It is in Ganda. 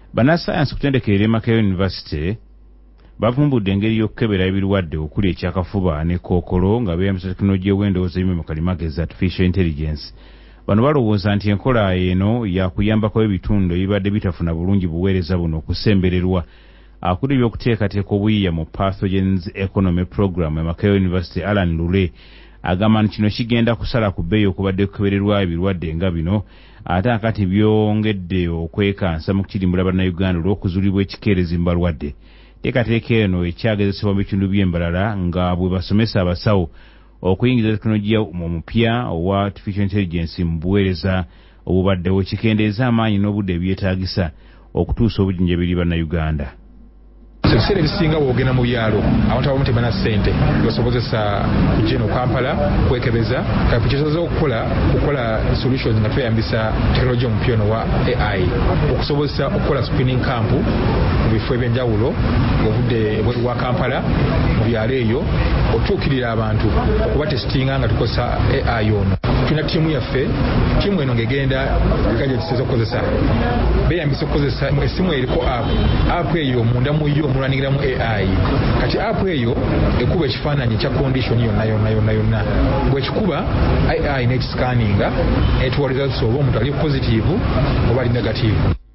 Bannassaayansi ku ttendekero ly'e Makerere University bavumbudde engeri y'okukebera ebirwadde okuli ekyakafuba ne kkookolo nga beeyambisa tekinologiya y'endowooza y'emirimu kalimagezi artificial intelligence. Bano balowooza nti enkola eno yakuyambako ebitundu ebibadde bitafuna bulungi buweereza buno okusembererwa. Akuli ebyokuteekateeka obuyiiya mu Pathogens Economy Program e Makerere University, Alan Lule agamba nti kino kigenda kusala ku bbeeyi okubadde kukebererwa ebirwadde nga bino, ate akati byongedde okwekansa mu kukirimbula bannayuganda olw'okuzuulibwa ekikeerezi mu balwadde. Teekateeka eno ekyagezesebwa mu bitundu by'embalala nga bwe basomesa abasawo okuyingiza tekinologiya omupya owa artificial intelligence mu buweereza obubaddewo, kikendeeza amaanyi n'obudde ebyetaagisa okutuusa obujjanjabi eri bannayuganda. Ebiseera ebisinga bw'ogenda mu byalo abantu abamu tebalina ssente basobozesa kujja eno Kampala kwekebeza. Kati kyetusobola okukola solutions nga tweyambisa tekinologiya omupya ono wa AI okusobozesa okukola screening camp mu bifo ebyenjawulo ng'ovudde ebweru wa Kampala mu byalo eyo otuukirira abantu okubatesitinga nga tukozesa AI ono. Tulina ttiimu yaffe, ttiimu eno ng'egenda gadgets okukozesa beeyambisa okukozesa essimu eriko app eyo munda mu yo omulwaniriramu AI. Kati app eyo ekuba ekifaananyi ekya condition yonna bw'ekikuba AI n'ekisikaninga etuwa results oba omuntu ali positive oba ali negative.